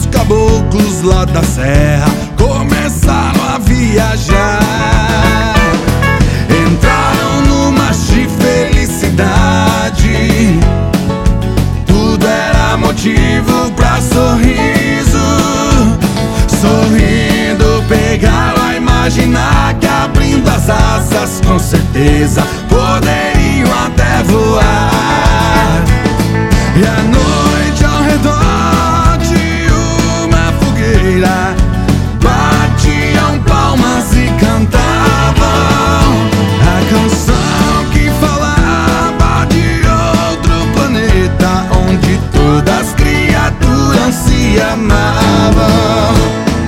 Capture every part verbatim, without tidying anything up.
caboclos lá da serra começaram a viajar. Entraram numa de felicidade, tudo era motivo pra sorriso. Sorrindo pegaram a imaginar que abrindo as asas com certeza poderiam até voar. E à noite ao redor de uma fogueira batiam palmas e cantavam a canção que falava de outro planeta onde todas as criaturas se amavam.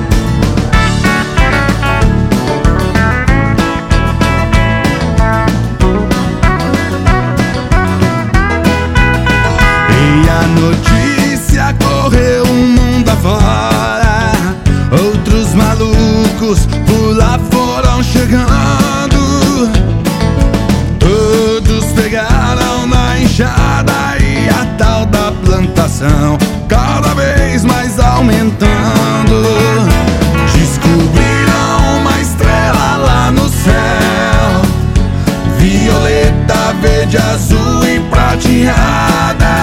A notícia correu o mundo afora, outros malucos por lá foram chegando. Todos pegaram na enxada e a tal da plantação cada vez mais aumentando. Descobriram uma estrela lá no céu, violeta, verde, azul e prateada.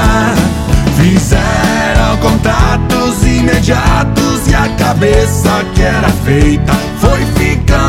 Fizeram contatos imediatos e a cabeça que era feita foi ficando